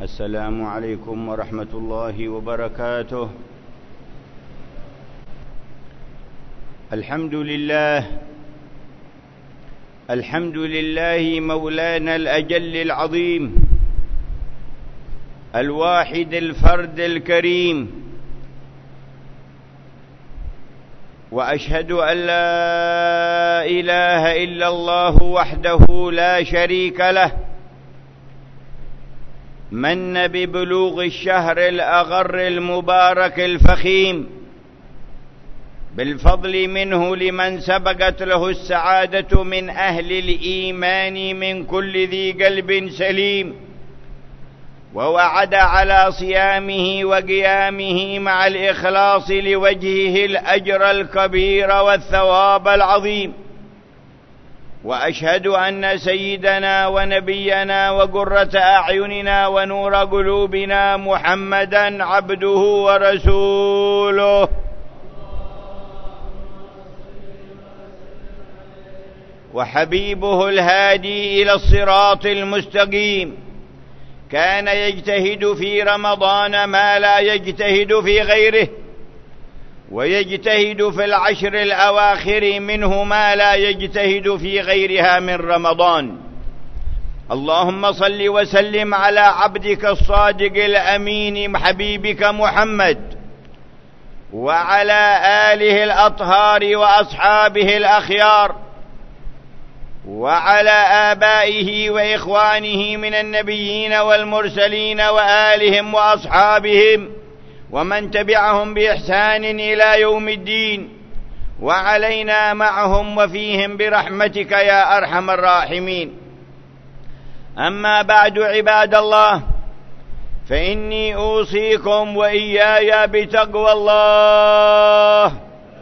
السلام عليكم ورحمة الله وبركاته. الحمد لله مولانا الأجل العظيم الواحد الفرد الكريم، وأشهد أن لا إله إلا الله وحده لا شريك له، من ببلوغ الشهر الأغر المبارك الفخيم بالفضل منه لمن سبقت له السعادة من أهل الإيمان من كل ذي قلب سليم، ووعد على صيامه وقيامه مع الإخلاص لوجهه الأجر الكبير والثواب العظيم. وأشهد أن سيدنا ونبينا وقرة أعيننا ونور قلوبنا محمدا عبده ورسوله، وحبيبه الهادي إلى الصراط المستقيم. كان يجتهد في رمضان ما لا يجتهد في غيره، ويجتهد في العشر الأواخر منه ما لا يجتهد في غيرها من رمضان. اللهم صل وسلم على عبدك الصادق الأمين حبيبك محمد، وعلى آله الأطهار وأصحابه الأخيار، وعلى آبائه وإخوانه من النبيين والمرسلين وآلهم وأصحابهم ومن تبعهم بإحسان إلى يوم الدين، وعلينا معهم وفيهم برحمتك يا أرحم الراحمين. أما بعد، عباد الله، فإني أوصيكم وإياي بتقوى الله.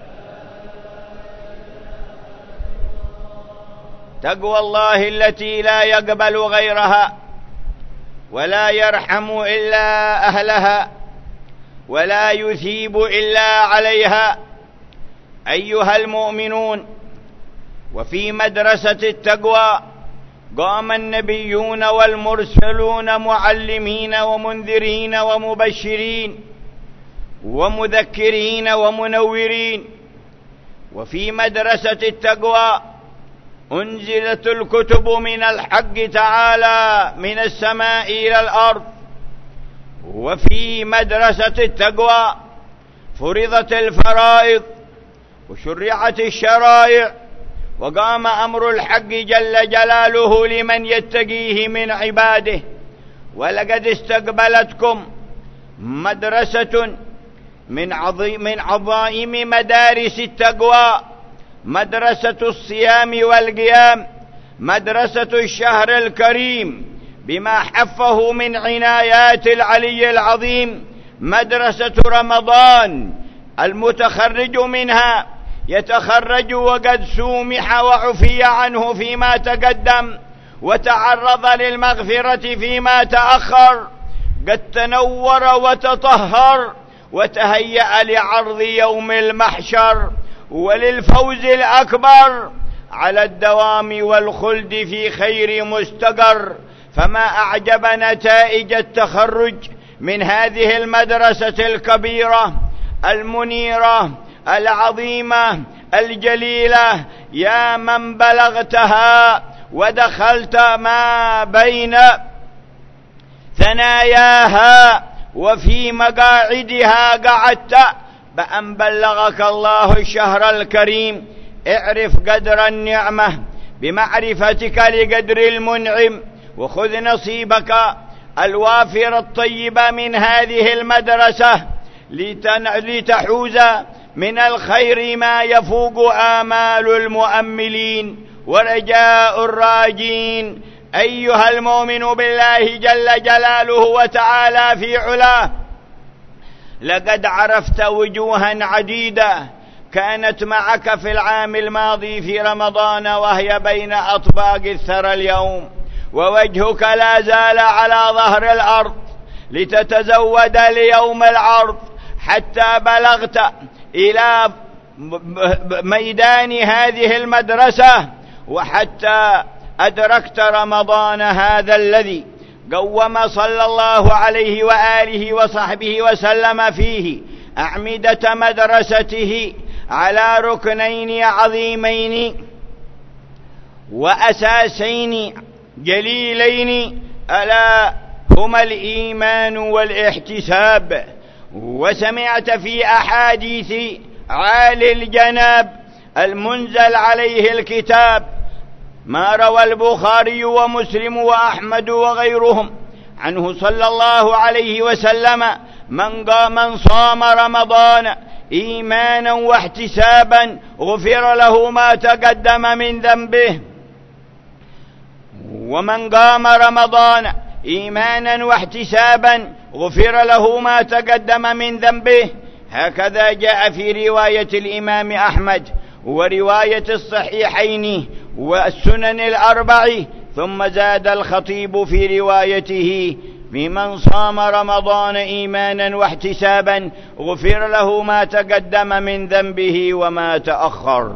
تقوى الله التي لا يقبل غيرها، ولا يرحم إلا أهلها، ولا يثيب إلا عليها. أيها المؤمنون، وفي مدرسة التقوى قام النبيون والمرسلون معلمين ومنذرين ومبشرين ومذكرين ومنورين. وفي مدرسة التقوى أنزلت الكتب من الحق تعالى من السماء إلى الأرض. وفي مدرسة التقوى فرضت الفرائض وشرعت الشرائع، وقام أمر الحق جل جلاله لمن يتقيه من عباده. ولقد استقبلتكم مدرسة من عظائم مدارس التقوى، مدرسة الصيام والقيام، مدرسة الشهر الكريم بما حفه من عنايات العلي العظيم، مدرسة رمضان. المتخرج منها يتخرج وقد سومح وعفي عنه فيما تقدم، وتعرض للمغفرة فيما تأخر، قد تنور وتطهر وتهيأ لعرض يوم المحشر وللفوز الأكبر على الدوام والخلد في خير مستقر. فما أعجب نتائج التخرج من هذه المدرسة الكبيرة المنيرة العظيمة الجليلة، يا من بلغتها ودخلت ما بين ثناياها وفي مقاعدها قعدت، بأن بلغك الله الشهر الكريم. اعرف قدر النعمة بمعرفتك لقدر المنعم، وخذ نصيبك الوافر الطيب من هذه المدرسة لتحوز من الخير ما يفوق آمال المؤملين ورجاء الراجين. أيها المؤمن بالله جل جلاله وتعالى في علاه، لقد عرفت وجوها عديدة كانت معك في العام الماضي في رمضان وهي بين أطباق الثرى اليوم، ووجهك لا زال على ظهر الأرض لتتزود ليوم العرض، حتى بلغت إلى ميدان هذه المدرسة، وحتى أدركت رمضان هذا الذي قوم صلى الله عليه وآله وصحبه وسلم فيه أعمدة مدرسته على ركنين عظيمين وأساسين جليلين، ألا هما الإيمان والاحتساب. وسمعت في أحاديث عالي الجناب المنزل عليه الكتاب ما روى البخاري ومسلم وأحمد وغيرهم عنه صلى الله عليه وسلم: من صام رمضان إيمانا واحتسابا غفر له ما تقدم من ذنبه. ومن قام رمضان إيمانا واحتسابا غفر له ما تقدم من ذنبه. هكذا جاء في رواية الإمام أحمد ورواية الصحيحين والسنن الأربع. ثم زاد الخطيب في روايته: بمن صام رمضان إيمانا واحتسابا غفر له ما تقدم من ذنبه وما تأخر.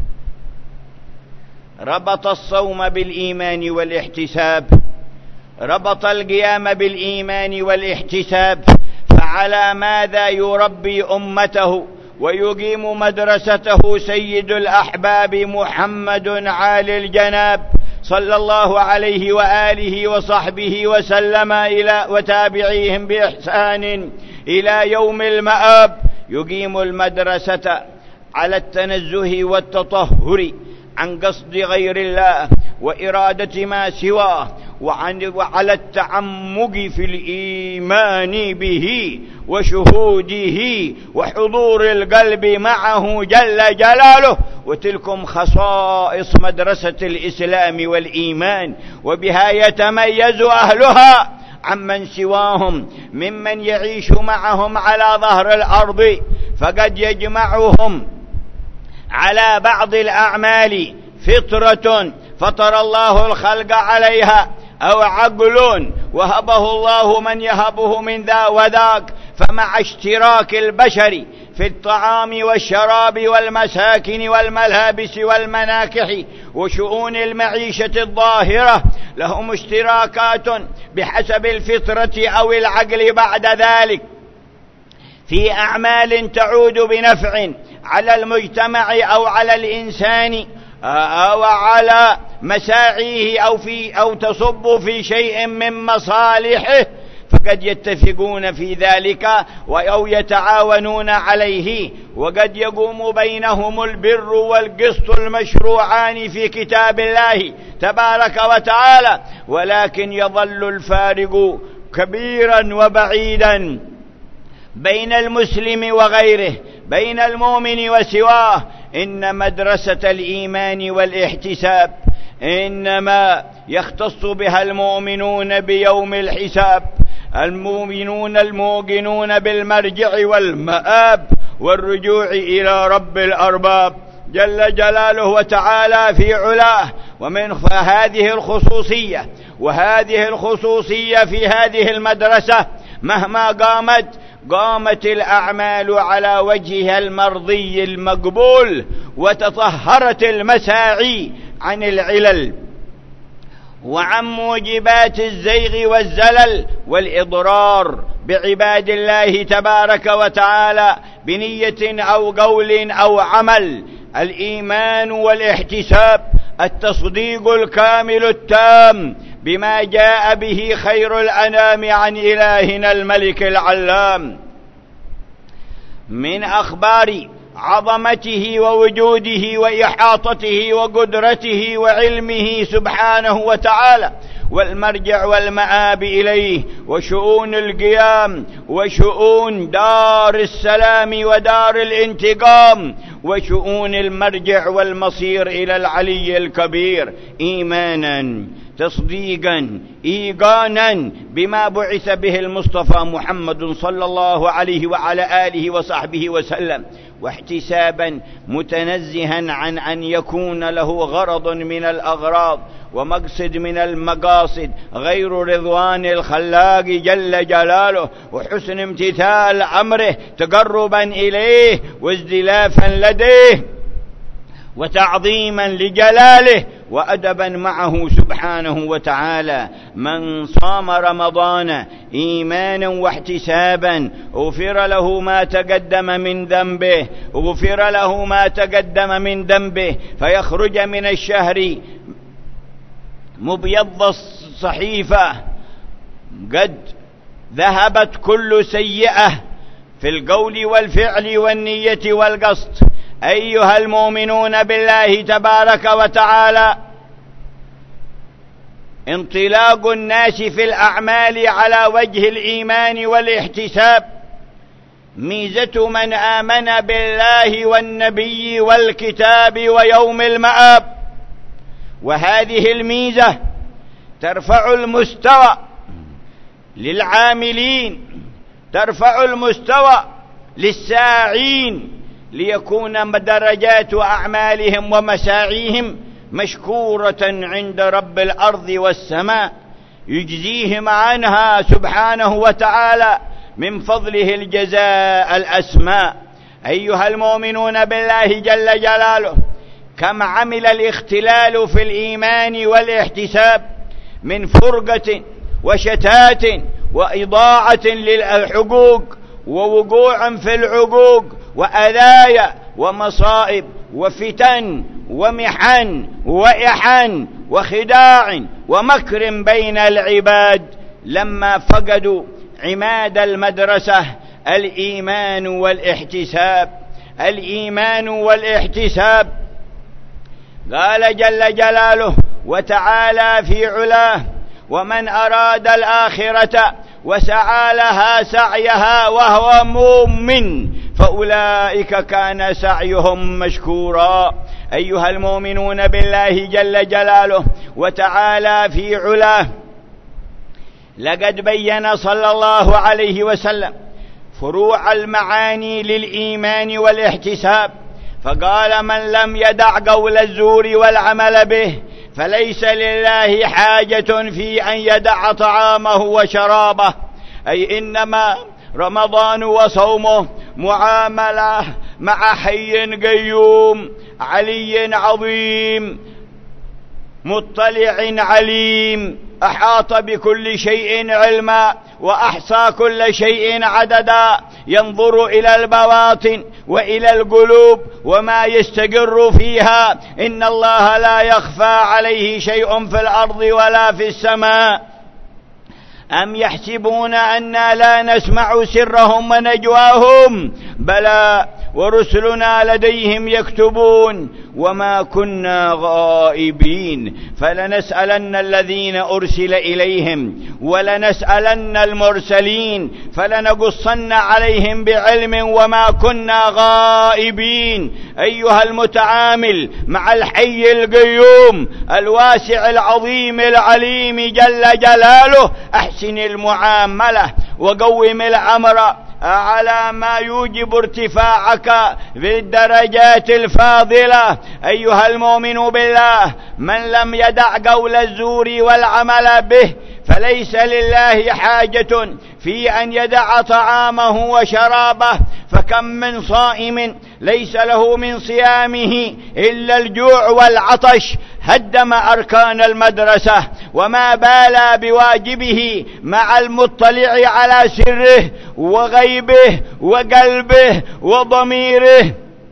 ربط الصوم بالإيمان والاحتساب، ربط القيام بالإيمان والاحتساب. فعلى ماذا يربي أمته ويقيم مدرسته سيد الأحباب محمد عالي الجناب صلى الله عليه وآله وصحبه وسلم وتابعيهم بإحسان إلى يوم المآب؟ يقيم المدرسة على التنزه والتطهر عن قصد غير الله وإرادة ما سواه، وعلى التعمق في الإيمان به وشهوده وحضور القلب معه جل جلاله. وتلكم خصائص مدرسة الإسلام والإيمان، وبها يتميز أهلها عمن سواهم ممن يعيش معهم على ظهر الأرض، فقد يجمعهم على بعض الأعمال فطرة فطر الله الخلق عليها، أو عقل وهبه الله من يهبه من ذا وذاك. فمع اشتراك البشر في الطعام والشراب والمساكن والملابس والمناكح وشؤون المعيشة الظاهرة، لهم اشتراكات بحسب الفطرة أو العقل بعد ذلك في أعمال تعود بنفع على المجتمع أو على الإنسان أو على مساعيه أو تصب في شيء من مصالحه، فقد يتفقون في ذلك أو يتعاونون عليه. وقد يقوم بينهم البر والقسط المشروعان في كتاب الله تبارك وتعالى، ولكن يظل الفارق كبيرا وبعيدا بين المسلم وغيره، بين المؤمن وسواه. إن مدرسة الإيمان والاحتساب إنما يختص بها المؤمنون بيوم الحساب، المؤمنون الموقنون بالمرجع والمآب والرجوع إلى رب الأرباب جل جلاله وتعالى في علاه. ومن هذه الخصوصية في هذه المدرسة مهما قامت الأعمال على وجهها المرضي المقبول، وتطهرت المساعي عن العلل وعن موجبات الزيغ والزلل والإضرار بعباد الله تبارك وتعالى بنية أو قول أو عمل. الإيمان والاحتساب التصديق الكامل التام بما جاء به خير الأنام عن إلهنا الملك العلام من أخبار عظمته ووجوده وإحاطته وقدرته وعلمه سبحانه وتعالى، والمرجع والمآب إليه، وشؤون القيام، وشؤون دار السلام ودار الانتقام، وشؤون المرجع والمصير إلى العلي الكبير، إيمانا تصديقا إيقانا بما بعث به المصطفى محمد صلى الله عليه وعلى آله وصحبه وسلم، واحتسابا متنزها عن أن يكون له غرض من الأغراض ومقصد من المقاصد غير رضوان الخلاق جل جلاله وحسن امتثال أمره تقربا إليه وازدلافا لديه. وتعظيما لجلاله وأدبا معه سبحانه وتعالى. من صام رمضان إيمانا واحتسابا غفر له ما تقدم من ذنبه فيخرج من الشهر مبيض الصحيفة قد ذهبت كل سيئة في القول والفعل والنية والقصد. أيها المؤمنون بالله تبارك وتعالى، انطلاق الناس في الأعمال على وجه الإيمان والاحتساب ميزة من آمن بالله والنبي والكتاب ويوم المآب، وهذه الميزة ترفع المستوى للعاملين، ترفع المستوى للساعين، ليكون درجات أعمالهم ومساعيهم مشكورة عند رب الأرض والسماء، يجزيهم عنها سبحانه وتعالى من فضله الجزاء الأسماء. أيها المؤمنون بالله جل جلاله، كم عمل الاختلال في الإيمان والاحتساب من فرقة وشتات وإضاعة للحقوق ووقوع في العقوق وأذايا ومصائب وفتن ومحن وإحن وخداع ومكر بين العباد لما فقدوا عماد المدرسة الإيمان والاحتساب. الإيمان والاحتساب. قال جل جلاله وتعالى في علاه: ومن أراد الآخرة وسعى لها سعيها وهو مؤمن فأولئك كان سعيهم مشكورا. أيها المؤمنون بالله جل جلاله وتعالى في علاه، لقد بين صلى الله عليه وسلم فروع المعاني للإيمان والاحتساب، فقال: من لم يدع قول الزور والعمل به فليس لله حاجة في أن يدع طعامه وشرابه. أي إنما رمضان وصومه معاملة مع حي قيوم علي عظيم مطلع عليم، أحاط بكل شيء علما وأحصى كل شيء عددا، ينظر إلى البواطن وإلى القلوب وما يستقر فيها. إن الله لا يخفى عليه شيء في الأرض ولا في السماء. أم يحسبون أنا لا نسمع سرهم ونجواهم؟ بلى ورسلنا لديهم يكتبون وما كنا غائبين، فلنسألن الذين أرسل إليهم ولنسألن المرسلين فلنقصن عليهم بعلم وما كنا غائبين. أيها المتعامل مع الحي القيوم الواسع العظيم العليم جل جلاله، أحسن المعاملة وقوم الأمر على ما يوجب ارتفاعك في الدرجات الفاضلة. أيها المؤمن بالله، من لم يدع قول الزور والعمل به فليس لله حاجة في أن يدع طعامه وشرابه. فكم من صائم ليس له من صيامه إلا الجوع والعطش هدم أركان المدرسة، وما بالى بواجبه مع المطلع على سره وغيبه وقلبه وضميره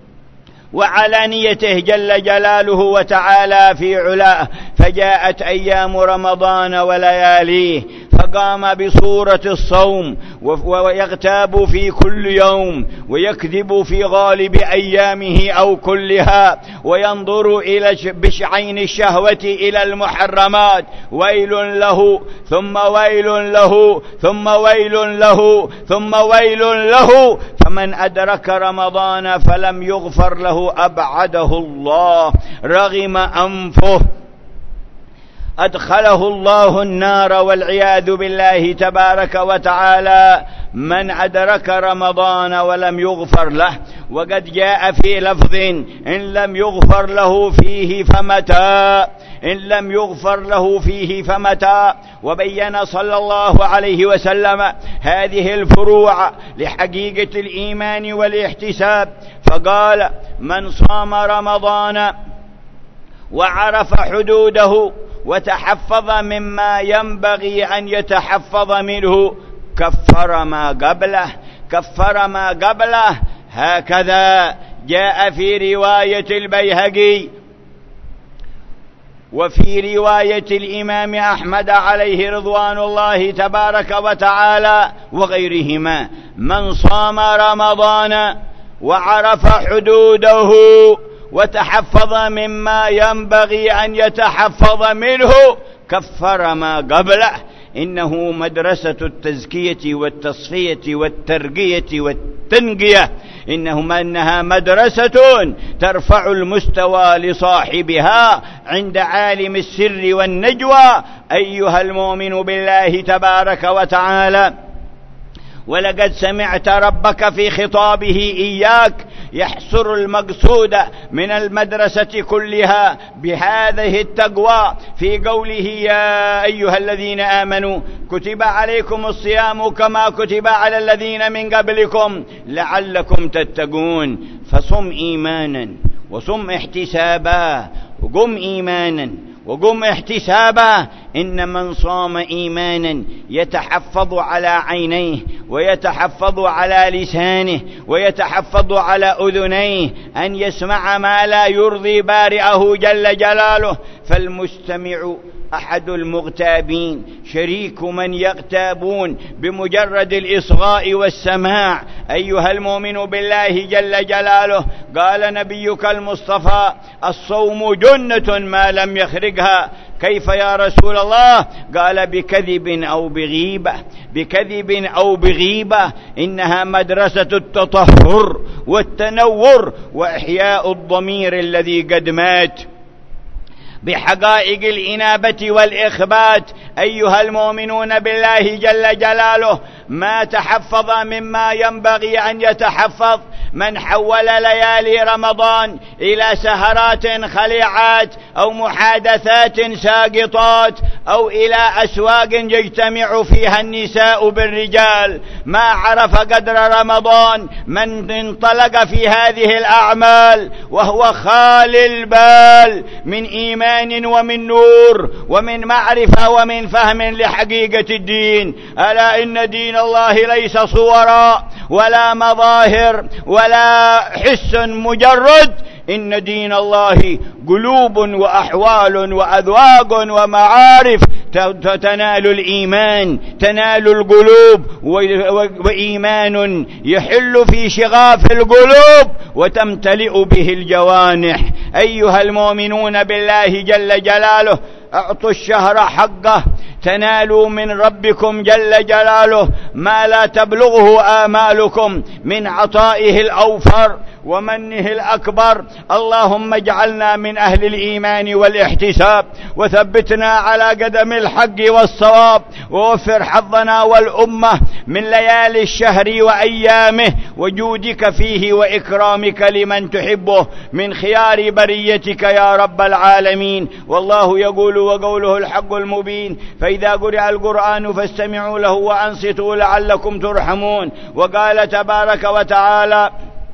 وعلانيته جل جلاله وتعالى في علاه. فجاءت أيام رمضان ولياليه فقام بصورة الصوم ويغتاب في كل يوم ويكذب في غالب أيامه أو كلها وينظر بعين الشهوة إلى المحرمات. ويل له ثم ويل له ثم ويل له ثم ويل له. فمن أدرك رمضان فلم يغفر له أبعده الله، رغم أنفه، أدخله الله النار والعياذ بالله تبارك وتعالى. من أدرك رمضان ولم يغفر له وقد جاء في لفظ إن لم يغفر له فيه فمتى، إن لم يغفر له فيه فمتى. وبين صلى الله عليه وسلم هذه الفروع لحقيقة الإيمان والاحتساب، فقال: من صام رمضان وعرف حدوده وتحفظ مما ينبغي أن يتحفظ منه كفر ما قبله، كفر ما قبله. هكذا جاء في رواية البيهقي وفي رواية الإمام أحمد عليه رضوان الله تبارك وتعالى وغيرهما: من صام رمضان وعرف حدوده وتحفظ مما ينبغي أن يتحفظ منه كفر ما قبله. إنه مدرسة التزكية والتصفية والترقية والتنقية، إنها مدرسة ترفع المستوى لصاحبها عند عالم السر والنجوى أيها المؤمن بالله تبارك وتعالى. ولقد سمعت ربك في خطابه إياك يحصر المقصود من المدرسة كلها بهذه التقوى في قوله: يا أيها الذين آمنوا كتب عليكم الصيام كما كتب على الذين من قبلكم لعلكم تتقون. فصم إيمانا وصم احتسابا، وقم إيمانا وقم احتسابا. إن من صام إيمانا يتحفظ على عينيه ويتحفظ على لسانه ويتحفظ على أذنيه أن يسمع ما لا يرضي بارئه جل جلاله. فالمستمع أحد المغتابين شريك من يغتابون بمجرد الإصغاء والسماع أيها المؤمن بالله جل جلاله. قال نبيك المصطفى: الصوم جنة ما لم يخرجها. كيف يا رسول الله؟ قال: بكذب أو بغيبة، بكذب أو بغيبة. إنها مدرسة التطهر والتنور وإحياء الضمير الذي قد مات بحقائق الإنابة والإخبات أيها المؤمنون بالله جل جلاله. ما تحفظ مما ينبغي أن يتحفظ من حول ليالي رمضان إلى سهرات خليعات أو محادثات ساقطات أو إلى أسواق يجتمع فيها النساء بالرجال. ما عرف قدر رمضان من انطلق في هذه الأعمال وهو خالي البال من إيمان ومن نور ومن معرفة ومن فهم لحقيقة الدين. ألا إن دين الله ليس صورا ولا مظاهر ولا حس مجرد، إن دين الله قلوب وأحوال وأذواق ومعارف. تنال الإيمان، تنال القلوب، وإيمان يحل في شغاف القلوب وتمتلئ به الجوانح. أيها المؤمنون بالله جل جلاله، أعطوا الشهر حقه تنالوا من ربكم جل جلاله ما لا تبلغه آمالكم من عطائه الأوفر ومنه الأكبر. اللهم اجعلنا من أهل الإيمان والاحتساب، وثبتنا على قدم الحق والصواب، ووفر حظنا والأمة من ليالي الشهر وأيامه وجودك فيه وإكرامك لمن تحبه من خيار بريتك يا رب العالمين. والله يقول وقوله الحق المبين: فإذا قرئ القرآن فاستمعوا له وأنصتوا لعلكم ترحمون. وقال تبارك وتعالى: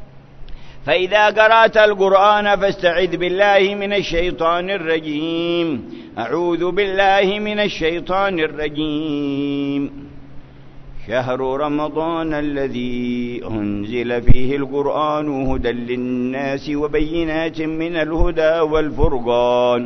فإذا قرأت القرآن فاستعذ بالله من الشيطان الرجيم. أعوذ بالله من الشيطان الرجيم. شهر رمضان الذي أنزل فيه القرآن هدى للناس وبينات من الهدى والفرقان،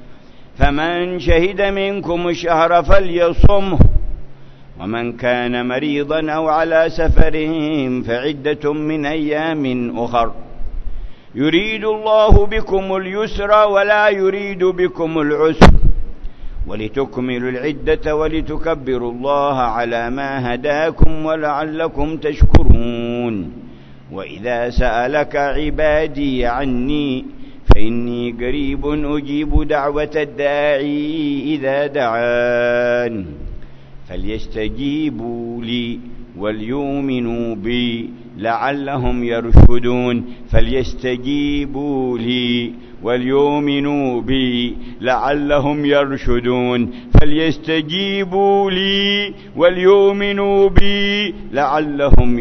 فمن شهد منكم الشهر فليصمه، ومن كان مريضا أو على سفر فعدة من أيام أخر، يريد الله بكم اليسر ولا يريد بكم العسر، ولتكملوا العدة ولتكبروا الله على ما هداكم ولعلكم تشكرون. وإذا سألك عبادي عني فإني قريب أجيب دعوة الداعي إذا دعان، فليستجيبوا لي وليؤمنوا بي لعلهم يرشدون. فليستجيبوا لي وليؤمنوا بي لعلهم يرشدون. فليستجيبوا لي وليؤمنوا بي لعلهم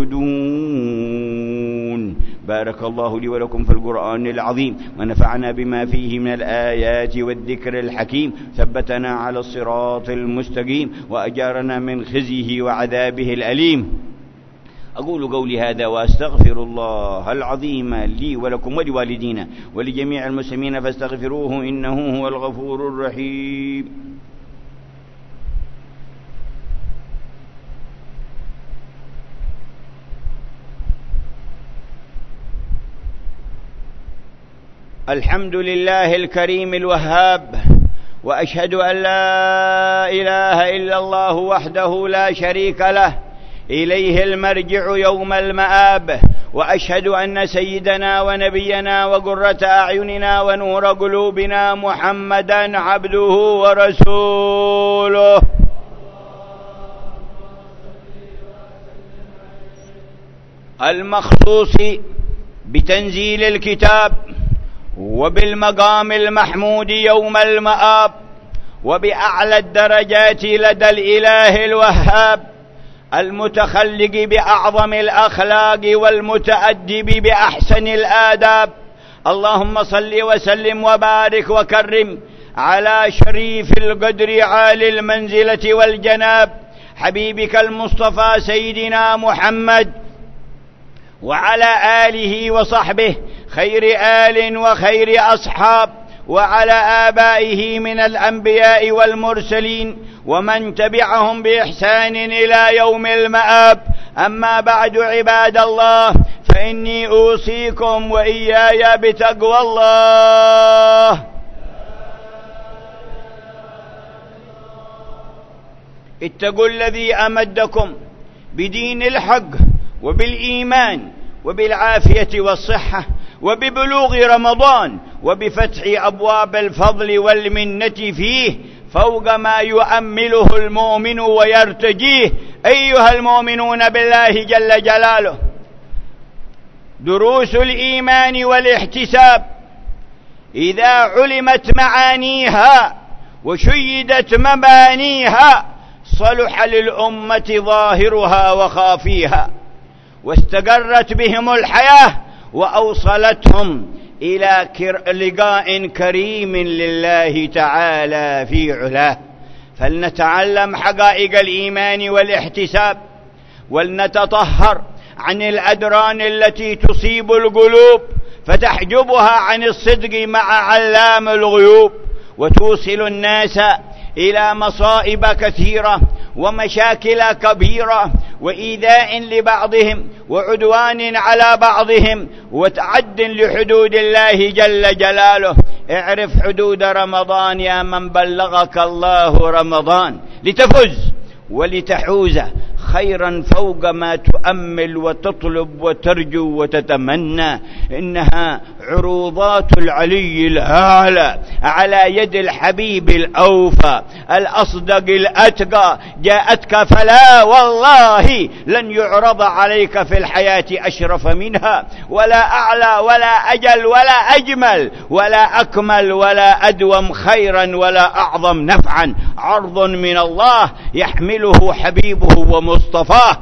يرشدون. بارك الله لي ولكم في القرآن العظيم، ونفعنا بما فيه من الآيات والذكر الحكيم، ثبتنا على الصراط المستقيم، وأجارنا من خزيه وعذابه الأليم. أقول قولي هذا وأستغفر الله العظيم لي ولكم ولوالدينا ولجميع المسلمين فاستغفروه إنه هو الغفور الرحيم. الحمد لله الكريم الوهاب، وأشهد أن لا إله إلا الله وحده لا شريك له إليه المرجع يوم المآب، وأشهد أن سيدنا ونبينا وقرة أعيننا ونور قلوبنا محمدا عبده ورسوله المخصوص بتنزيل الكتاب وبالمقام المحمود يوم المآب، وبأعلى الدرجات لدى الإله الوهاب، المتخلق بأعظم الأخلاق والمتأدب بأحسن الآداب. اللهم صل وسلم وبارك وكرم على شريف القدر عالي المنزلة والجناب حبيبك المصطفى سيدنا محمد، وعلى آله وصحبه خير آل وخير أصحاب، وعلى آبائه من الأنبياء والمرسلين ومن تبعهم بإحسان إلى يوم المآب. أما بعد عباد الله، فإني أوصيكم وإياي بتقوى الله. اتقوا الذي أمدكم بدين الحق وبالإيمان وبالعافية والصحة وببلوغ رمضان وبفتح أبواب الفضل والمنة فيه فوق ما يؤمله المؤمن ويرتجيه. أيها المؤمنون بالله جل جلاله، دروس الإيمان والاحتساب إذا علمت معانيها وشيدت مبانيها صلح للأمة ظاهرها وخافيها، واستقرت بهم الحياة وأوصلتهم إلى لقاء كريم لله تعالى في علاه. فلنتعلم حقائق الإيمان والاحتساب، ولنتطهر عن الأدران التي تصيب القلوب فتحجبها عن الصدق مع علام الغيوب، وتوصل الناس إلى مصائب كثيرة ومشاكل كبيرة وإيذاء لبعضهم وعدوان على بعضهم وتعد لحدود الله جل جلاله. اعرف حدود رمضان يا من بلغك الله رمضان لتفز ولتحوز خيرا فوق ما تؤمل وتطلب وترجو وتتمنى. إنها عروضات العلي الأعلى على يد الحبيب الأوفى الأصدق الأتقى جاءتك، فلا والله لن يعرض عليك في الحياة أشرف منها، ولا أعلى ولا أجل ولا أجمل ولا أكمل ولا أدوم خيرا ولا أعظم نفعا. عرض من الله يحمله حبيبه ومصطفاه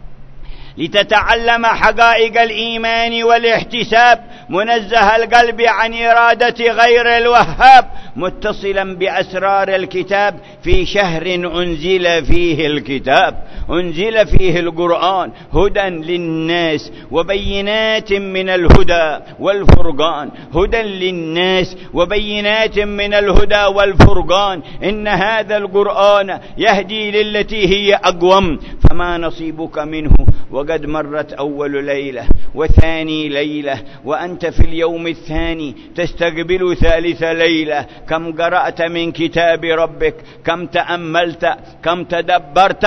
لتتعلم حقائق الإيمان والاحتساب، منزه القلب عن إرادة غير الوهاب، متصلا بأسرار الكتاب في شهر أنزل فيه الكتاب، أنزل فيه القرآن هدى للناس وبينات من الهدى والفرقان، هدى للناس وبينات من الهدى والفرقان. إن هذا القرآن يهدي للتي هي أقوم، فما نصيبك منه وقد مرت أول ليلة وثاني ليلة وأنت في اليوم الثاني تستقبل ثالث ليلة. كم قرأت من كتاب ربك، كم تأملت، كم تدبرت.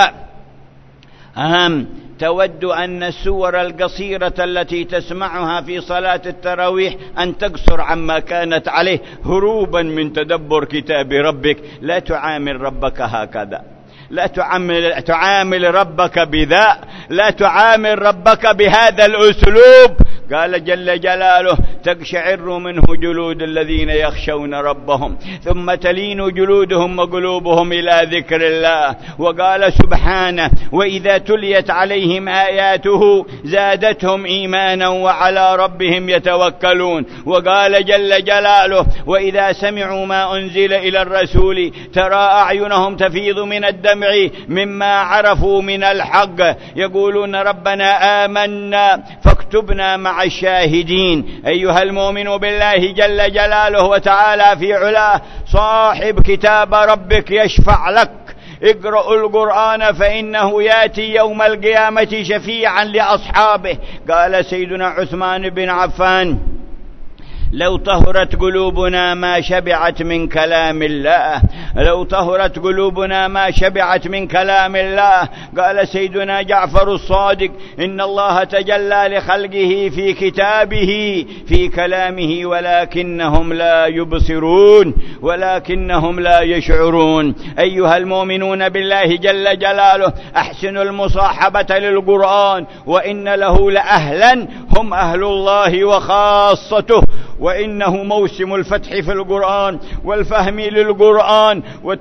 تود أن السور القصيرة التي تسمعها في صلاة التراويح أن تقصر عما كانت عليه هروبا من تدبر كتاب ربك. لا تعامل ربك هكذا، لا تعامل ربك بذا، لا تعامل ربك بهذا الأسلوب. قال جل جلاله: تقشعر منه جلود الذين يخشون ربهم ثم تلين جلودهم وقلوبهم إلى ذكر الله. وقال سبحانه: وإذا تليت عليهم آياته زادتهم إيمانا وعلى ربهم يتوكلون. وقال جل جلاله: وإذا سمعوا ما أنزل إلى الرسول ترى أعينهم تفيض من الدمع مما عرفوا من الحق يقولون ربنا آمنا فاكتبنا مع الشاهدين. أيها المؤمن بالله جل جلاله وتعالى في علاه، صاحب كتاب ربك يشفع لك. اقرأوا القرآن فإنه يأتي يوم القيامة شفيعا لأصحابه. قال سيدنا عثمان بن عفان: لو طهرت قلوبنا ما شبعت من كلام الله، لو طهرت قلوبنا ما شبعت من كلام الله. قال سيدنا جعفر الصادق: إن الله تجلى لخلقه في كتابه في كلامه ولكنهم لا يبصرون ولكنهم لا يشعرون. أيها المؤمنون بالله جل جلاله، أحسنوا المصاحبة للقرآن، وإن له لأهلا هم أهل الله وخاصته، وإنه موسم الفتح في القرآن والفهم للقرآن.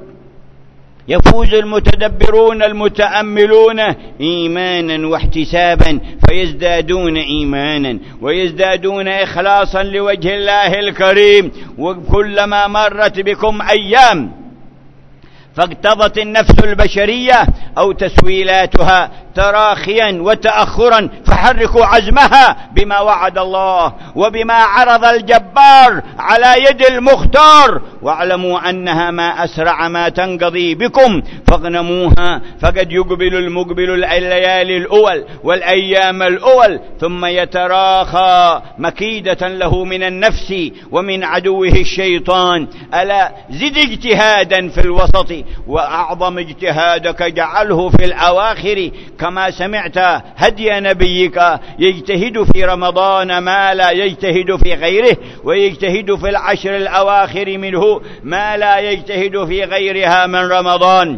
يفوز المتدبرون المتأملون إيمانا واحتسابا فيزدادون إيمانا ويزدادون إخلاصا لوجه الله الكريم. وكلما مرت بكم أيام فاقتضت النفس البشرية أو تسويلاتها تراخيا وتأخرا فحركوا عزمها بما وعد الله وبما عرض الجبار على يد المختار، واعلموا أنها ما أسرع ما تنقضي بكم فاغنموها، فقد يقبل المقبل الليالي الأول والأيام الأول ثم يتراخى مكيدة له من النفس ومن عدوه الشيطان. ألا زد اجتهادا في الوسط وأعظم اجتهادك جعله في الأواخر، كما سمعت هدي نبيك يجتهد في رمضان ما لا يجتهد في غيره، ويجتهد في العشر الأواخر منه ما لا يجتهد في غيرها من رمضان.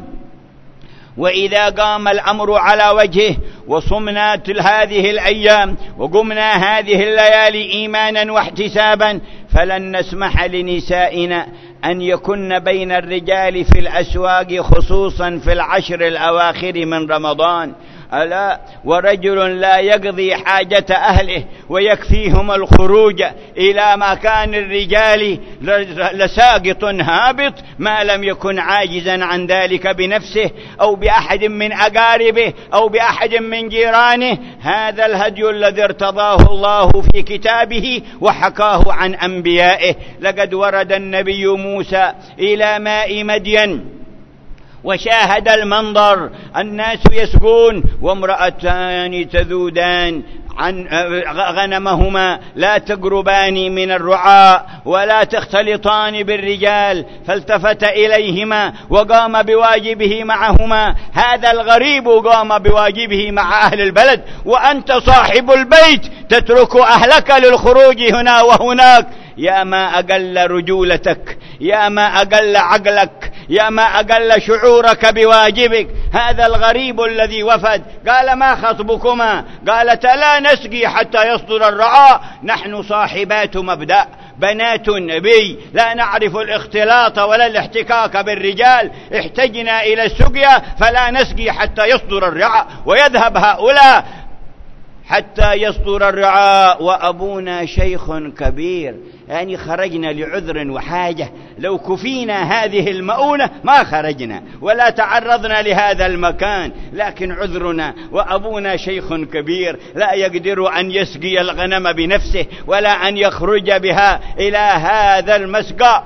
وإذا قام الأمر على وجهه وصمنا هذه الأيام وقمنا هذه الليالي إيمانا واحتسابا فلن نسمح لنسائنا أن يكن بين الرجال في الأسواق خصوصا في العشر الأواخر من رمضان. ألا ورجل لا يقضي حاجة أهله ويكفيهم الخروج إلى مكان الرجال لساقط هابط ما لم يكن عاجزا عن ذلك بنفسه أو بأحد من أقاربه أو بأحد من جيرانه. هذا الهدي الذي ارتضاه الله في كتابه وحكاه عن أنبيائه. لقد ورد النبي موسى إلى ماء مدين وشاهد المنظر، الناس يسقون وامرأتان تذودان عن غنمهما لا تقربان من الرعاء ولا تختلطان بالرجال، فالتفت إليهما وقام بواجبه معهما. هذا الغريب قام بواجبه مع أهل البلد، وأنت صاحب البيت تترك أهلك للخروج هنا وهناك. يا ما أقل رجولتك، يا ما أقل عقلك، يا ما أقل شعورك بواجبك. هذا الغريب الذي وفد قال: ما خطبكما؟ قالت: لا نسقي حتى يصدر الرعاء، نحن صاحبات مبدأ بنات نبي لا نعرف الاختلاط ولا الاحتكاك بالرجال، احتجنا إلى السقيا فلا نسقي حتى يصدر الرعاء. ويذهب هؤلاء حتى يصدر الرعاء وأبونا شيخ كبير، يعني خرجنا لعذر وحاجة، لو كفينا هذه المؤونة ما خرجنا ولا تعرضنا لهذا المكان، لكن عذرنا وأبونا شيخ كبير لا يقدر أن يسقي الغنم بنفسه ولا أن يخرج بها إلى هذا المسقى.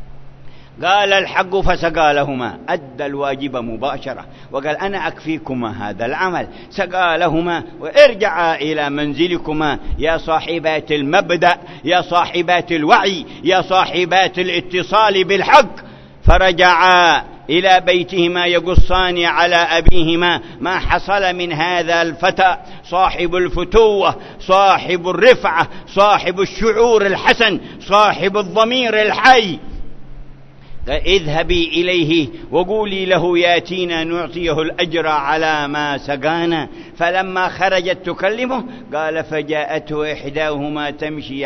قال الحق فسقى لهما، أدى الواجب مباشرة وقال: أنا أكفيكما هذا العمل. سقى لهما وارجعا إلى منزلكما يا صاحبات المبدأ، يا صاحبات الوعي، يا صاحبات الاتصال بالحق. فرجعا إلى بيتهما يقصان على أبيهما ما حصل من هذا الفتى صاحب الفتوة، صاحب الرفعة، صاحب الشعور الحسن، صاحب الضمير الحي. اذهبي إليه وقولي له ياتينا نعطيه الأجر على ما سقانا. فلما خرجت تكلمه قال فجاءته إحداهما تمشي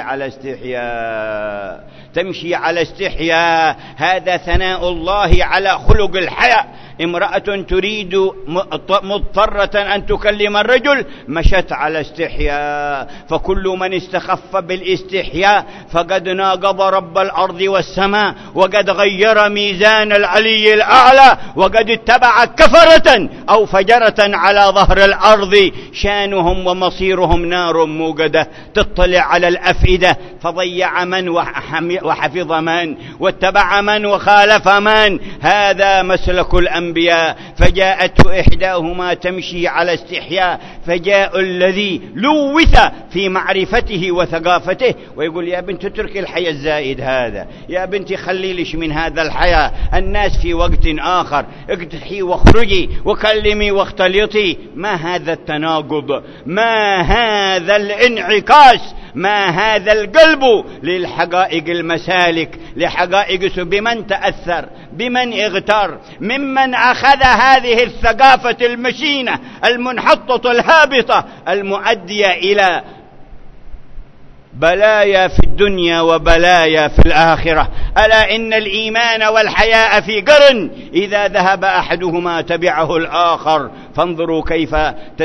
على استحياء. هذا ثناء الله على خلق الحياء. امرأة تريد مضطرة أن تكلم الرجل مشت على استحياء. فكل من استخف بالاستحياء فقد ناقض رب الأرض والسماء، وقد غير ميزان العلي الأعلى، وقد اتبع كفرة أو فجرة على ظهر الأرض. شانهم ومصيرهم نار موقدة تطلع على الأفئدة. فضيع من وحفظ من، واتبع من وخالف من. هذا مسلك الأنبياء. فجاءته إحداهما تمشي على استحياء، فجاء الذي لوث في معرفته وثقافته ويقول يا بنت اتركي الحياة الزائد هذا، يا بنتي خليلش من هذا الحياة، الناس في وقت آخر، اقتحي واخرجي وكلمي واختلطي. ما هذا التناقض؟ ما هذا الانعكاس؟ ما هذا القلب للحقائق المسالك، لحقائق بمن تأثر، بمن اغتر، ممن أخذ هذه الثقافة المشينة المنحطة الهابطة المؤدية إلى بلايا في الدنيا وبلايا في الآخرة. ألا إن الإيمان والحياء في قرن، إذا ذهب أحدهما تبعه الآخر. فانظروا كيف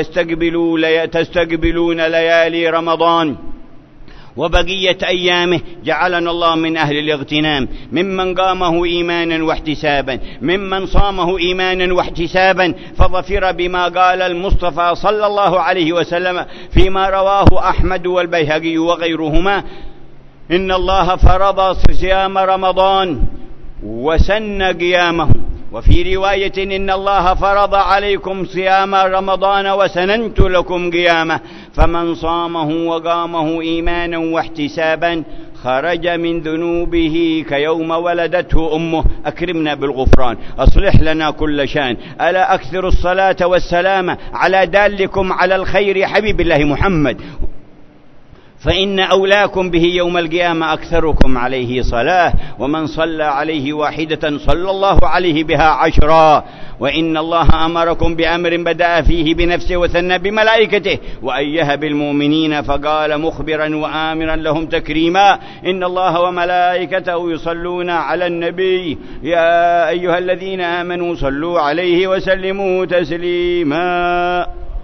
تستقبلون ليالي رمضان وبقية أيامه. جعلنا الله من أهل الاغتنام، ممن قامه إيمانا واحتسابا، ممن صامه إيمانا واحتسابا. فظفر بما قال المصطفى صلى الله عليه وسلم فيما رواه أحمد والبيهقي وغيرهما: إن الله فرض صيام رمضان وسن قيامه. وفي رواية إن الله فرض عليكم صيام رمضان وسننت لكم قيامه. فمن صامه وقامه إيمانا واحتسابا خرج من ذنوبه كيوم ولدته أمه. أكرمنا بالغفران، أصلح لنا كل شان. ألا أكثر الصلاة والسلام على دالكم على الخير حبيب الله محمد، فإن أولاكم به يوم القيامة أكثركم عليه صلاة، ومن صلى عليه واحدة صلى الله عليه بها 10. وإن الله أمركم بأمر بدأ فيه بنفسه وثنى بملائكته وأيه بالمؤمنين، فقال مخبرا وآمرا لهم تكريما: إن الله وملائكته يصلون على النبي يا أيها الذين آمنوا صلوا عليه وسلموا تسليما.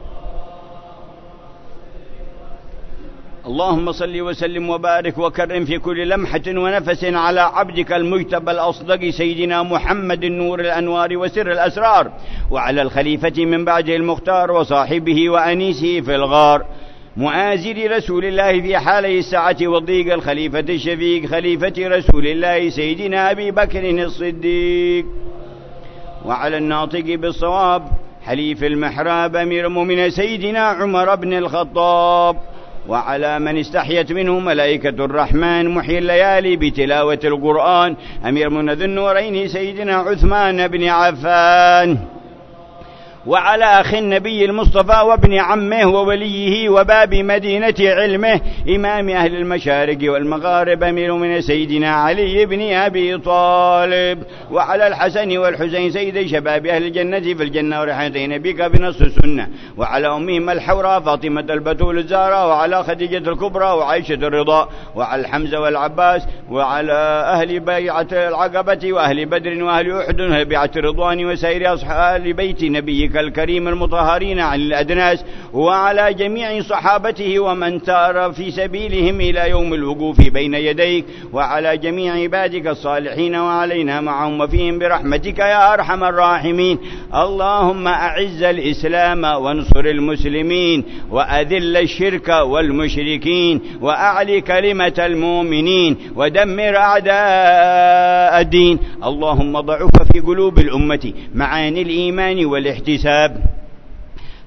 اللهم صل وسلم وبارك وكرم في كل لمحة ونفس على عبدك المجتبى الأصدق سيدنا محمد نور الأنوار وسر الأسرار، وعلى الخليفة من بعده المختار وصاحبه وأنيسه في الغار، مؤازر رسول الله في حالي السعة والضيق، الخليفة الشفيق خليفة رسول الله سيدنا أبي بكر الصديق، وعلى الناطق بالصواب حليف المحراب أمير المؤمنين سيدنا عمر بن الخطاب، وعلى من استحيت منه ملائكة الرحمن محيي الليالي بتلاوة القرآن أمير من ذي النورين سيدنا عثمان بن عفان، وعلى أخ النبي المصطفى وابن عمه ووليه وباب مدينة علمه إمام أهل المشارق والمغارب أمير من سيدنا علي بن أبي طالب، وعلى الحسن والحسين سيدي شباب أهل الجنة في الجنة وريحانتين بك بنص السنة، وعلى أمهم الحوراء فاطمة البتول الزهراء، وعلى خديجة الكبرى وعائشة الرضا، وعلى الحمزة والعباس، وعلى أهل بيعة العقبة وأهل بدر وأهل أحد وأهل بيعة الرضوان وسائر أصحاب بيت نبيك الكريم المطهرين عن الأدناس، وعلى جميع صحابته ومن سار في سبيلهم إلى يوم الوقوف بين يديك، وعلى جميع عبادك الصالحين وعلينا معهم وفيهم برحمتك يا أرحم الراحمين. اللهم أعز الإسلام وانصر المسلمين، وأذل الشرك والمشركين، وأعلي كلمة المؤمنين، ودمر أعداء الدين. اللهم ضعف في قلوب الأمة معاني الإيمان والاحتساب،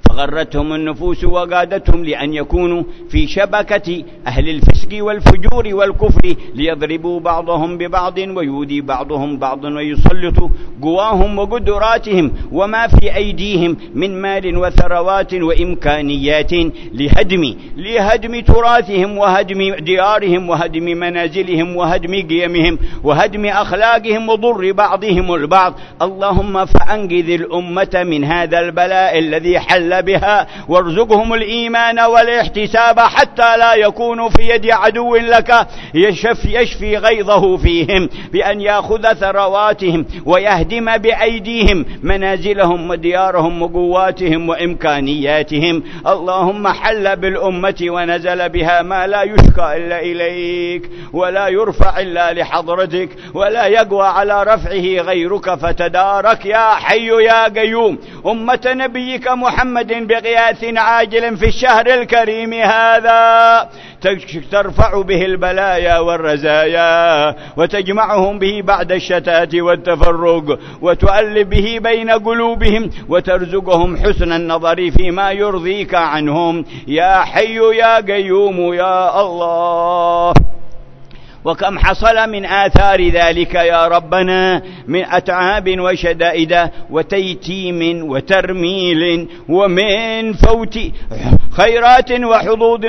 فغرتهم النفوس وقادتهم لأن يكونوا في شبكة أهل الفسق والفجور والكفر ليضربوا بعضهم ببعض ويودي بعضهم بعضا ويسلطوا قواهم وقدراتهم وما في أيديهم من مال وثروات وإمكانيات لهدم تراثهم وهدم ديارهم وهدم منازلهم وهدم قيمهم وهدم أخلاقهم وضر بعضهم البعض. اللهم فأنقذ الأمة من هذا البلاء الذي حل بها، وارزقهم الإيمان والاحتساب حتى لا يكونوا في يد عدو لك يشفي غيظه فيهم بأن يأخذ ثرواتهم ويهدم بأيديهم منازلهم وديارهم وقواتهم وإمكانياتهم. اللهم حل بالأمة ونزل بها ما لا يشكى إلا إليك ولا يرفع إلا لحضرتك ولا يقوى على رفعه غيرك فتدارك يا حي يا قيوم أمة نبيك محمد بغياث عاجل في الشهر الكريم هذا ترفع به البلايا والرزايا وتجمعهم به بعد الشتات والتفرق وتؤلف به بين قلوبهم وترزقهم حسن النظر فيما يرضيك عنهم يا حي يا قيوم يا الله. وكم حصل من آثار ذلك يا ربنا من أتعاب وشدائد وتيتيم وترميل ومن فوت خيرات وحظوظ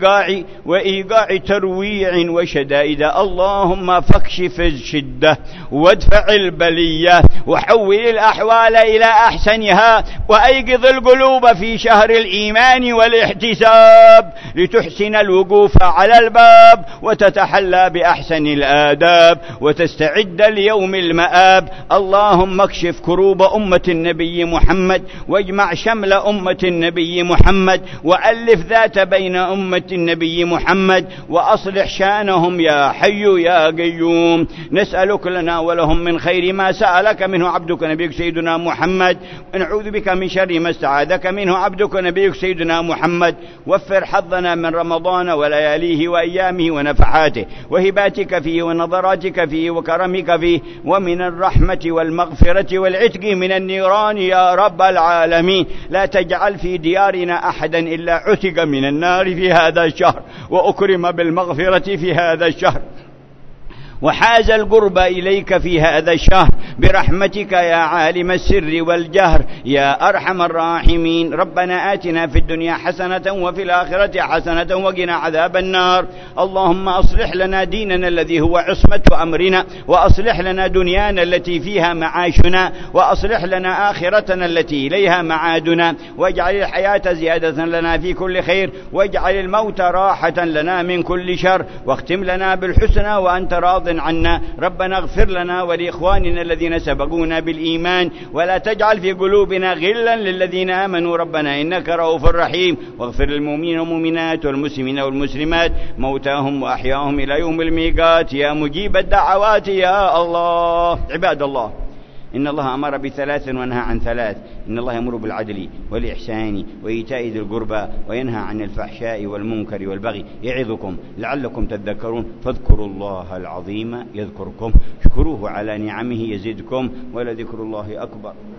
وإيقاع ترويع وشدائد. اللهم فاكشف الشدة وادفع البلية وحول الأحوال إلى أحسنها وأيقظ القلوب في شهر الإيمان والاحتساب لتحسن الوقوف على الباب وتتحلى بأحسن الآداب وتستعد ليوم المآب. اللهم اكشف كروب أمة النبي محمد واجمع شمل أمة النبي محمد وألف ذات بين أمة النبي محمد وأصلح شانهم يا حي يا قيوم. نسألك لنا ولهم من خير ما سألك منه عبدك نبيك سيدنا محمد، ونعوذ بك من شر ما استعاذك منه عبدك نبيك سيدنا محمد. وفر حظنا من رمضان ولياليه وأيامه ونفحاته وهباتك فيه ونظراتك فيه وكرمك فيه ومن الرحمة والمغفرة والعتق من النيران يا رب العالمين. لا تجعل في ديارنا أحدا إلا عتق من النار في هذا الشهر وأكرم بالمغفرة في هذا الشهر وحاز القرب إليك في هذا الشهر برحمتك يا عالم السر والجهر يا أرحم الراحمين. ربنا آتنا في الدنيا حسنة وفي الآخرة حسنة وقنا عذاب النار. اللهم أصلح لنا ديننا الذي هو عصمة أمرنا وأصلح لنا دنيانا التي فيها معاشنا وأصلح لنا آخرتنا التي إليها معادنا واجعل الحياة زيادة لنا في كل خير واجعل الموت راحة لنا من كل شر واختم لنا بالحسنى وأنت راض عنا. ربنا اغفر لنا ولإخواننا الذين سبقونا بالإيمان ولا تجعل في قلوبنا غلا للذين آمنوا ربنا إنك رؤوف رحيم. واغفر للمؤمنين والمؤمنات والمسلمين والمسلمات موتاهم وأحياهم إلى يوم الميقات يا مجيب الدعوات يا الله. عباد الله، إن الله أمر بثلاث وانهى عن ثلاث. إن الله يأمر بالعدل والإحسان وإيتاء ذي القربى وينهى عن الفحشاء والمنكر والبغي يعظكم لعلكم تذكرون. فاذكروا الله العظيم يذكركم، اشكروه على نعمه يزدكم، ولذكر الله أكبر.